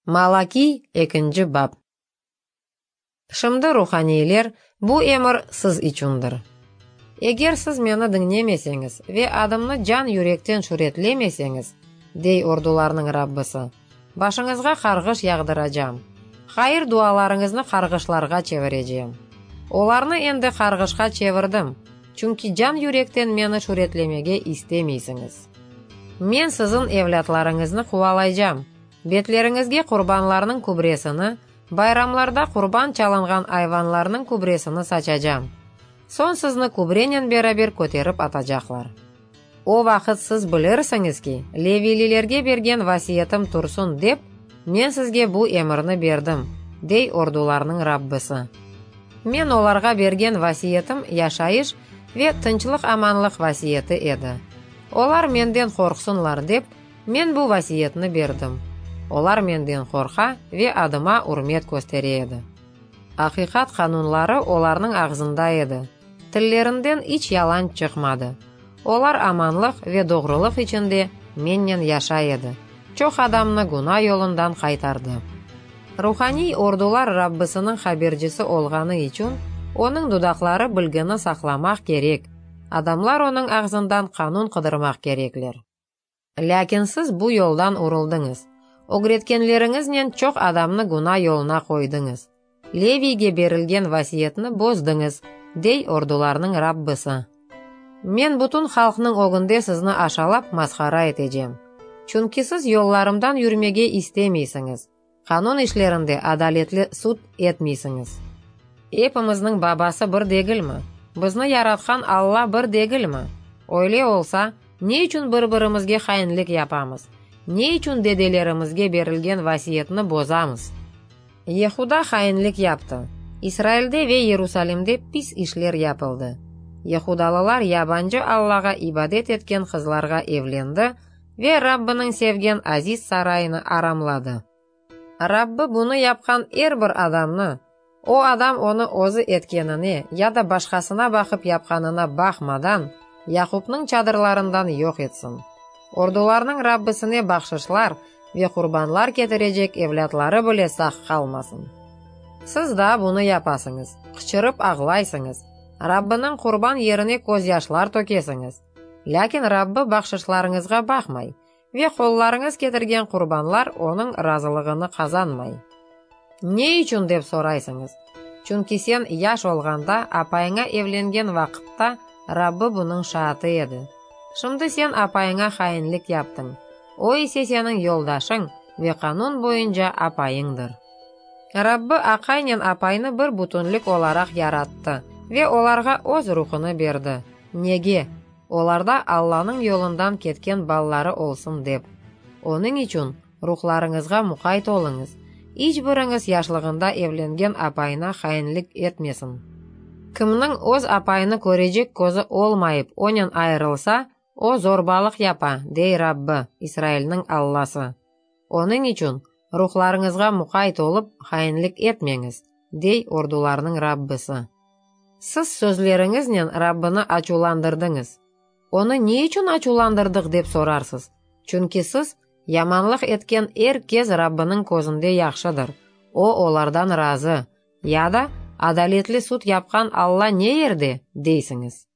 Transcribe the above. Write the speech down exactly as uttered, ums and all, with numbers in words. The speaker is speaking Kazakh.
Малаки экинчи бап. Шымды руханийлер, бу эмир сиз үчүндүр. Эгер сиз мени диңнемесеңиз ве адымны жан юректен шүретлемесеңиз, дей ордуларның Раббысы, башыңызга каргыш ягдырачам. Хайыр дуаларыңызны каргышларга чевирежем. Оларны энди каргышка чевирдим, чүнки жан юректен мени шүретлемеге истемейсиңиз. Мен сиздин эвлятларыңызны кубалайжам. Бетлеріңізге курбанларның күбресini, байрамларда курбан чалынган айванларның күбресini сачажам. Сон сизни күбренен берабер көтерип атажаклар. О вакыт сиз билерсиңиз ки, левилилерге берген васиятым турсун деп, мен сизге бу эмирни бердим, дей ордуларның Раббысы. Мен оларга берген васиятым яшайыш ве тынчлык аманлык васияты эди. Олар менден корксунлар деп, мен бу васиятны бердим. Олар менден корка ве адыма урмет көстереді. Акыйкат канунлары оларның агзында еді. Тиллеринден ич ялан чыкмады. Олар аманлык ве догрулук ичинде меннен яшайды. Чок адамны гуна жолундан кайтарды. Руханий ордулар Раббысынын хаберчиси олганы үчүн онун дудаклары билгени сакламак керек. Адамлар онун агзындан канун кыдырмак кереклер. Лякин сиз бу жолдан урулдыңыз. Огреткенлеріңизнен чок адамны гуна жолуна койдыңыз. Левийге берилген васиятны боздыңыз, дей ордуларның Раббысы. Мен бутун халкның огунде сизни ашалап маскара этежем. Чүнки сиз жолларымдан жүрмеге истемейсиңиз. Канун ишлеринде адалетлі суд этмейсиңиз. Эпимиздин бабасы бир дегилми? Бизни яраткан Алла бир дегилми? Ойле болса, не үчүн бири-биримизге хайынлык япамыз? Не үчүн деделеримизге берилген васиятны бозамыз? Ехуда хайынлык япты. Израилде ве Иерусалимде пис ишлер япылды. Ехудалылар ябанчы Аллага ибадет эткен кызларга эвленди ве Раббынын севген азиз сарайыны арамлады. Раббы буну япкан эр бир адамны, о адам оны өзү эткенине яда башкасына бакып япканына бакмадан Якубнын чадырларынан жок этсин. Ордуларның Раббысыне бакшышлар ве курбанлар кетирежек эвлятлары биле сак калмасын. Сиз да буну япасыңыз, кычырып аглайсыңыз, Раббынын курбан жерине көз яшлар төкесиңиз. Лякин Раббы бакшышларыңызга бакмай, ве колларыңыз кетирген курбанлар онун разылыгыны казанмай. Не үчүн деп сурайсыңыз? Чүнки сен яш олганда апайыңа эвленген вакытта Раббы бунун шааты эди. Шымды сен апайыңа хайынлык яптың. О исе сенің жолдашың ве канун боюнча апайыңдыр. Раббы акайнен апайны бір бутунлук олаrak яратты ве оларга өз рухуну берди. Неге? Оларда Алланын жолундан кеткен баллары олсун деп. Onun үчүн рухларыңызга мукайт олуңуз. Ич бирыңиз яшлыгында эвленген апайына хайынлык этмесин. Кимнин өз апайыны көрежек көзү олмайып, онен айрылса, о зорбалык япа, дей Раббы, Израилнин Алласы. Onun үчүн рухларыңызга мукайт олуп, хайынлык этмеңиз, дей ордуларның Раббысы. Сиз сөзлеріңизнен Раббыны ачууландырдыңыз. Оны не үчүн ачууландырдык деп сорарсыз? Чүнки сиз яманлык эткен эр кез Раббынын көзүндө жакшыдыр. О олардан разы. Яда адалетлі суд япкан Алла не ерде, дейсиңиз.